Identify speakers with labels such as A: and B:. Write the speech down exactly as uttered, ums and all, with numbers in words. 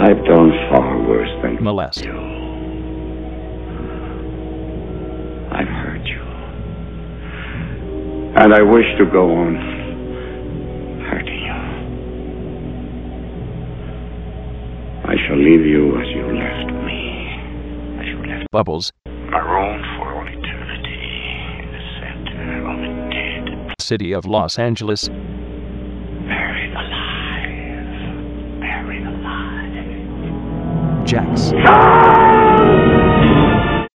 A: I've done far worse than
B: molest,
A: you. I've hurt you. And I wish to go on hurting you. I shall leave you as you left me. As you left
B: Bubbles,
A: marooned for all eternity in the center of a dead
B: city of Los Angeles,
A: buried alive. Buried alive.
B: Jax.
A: Ah!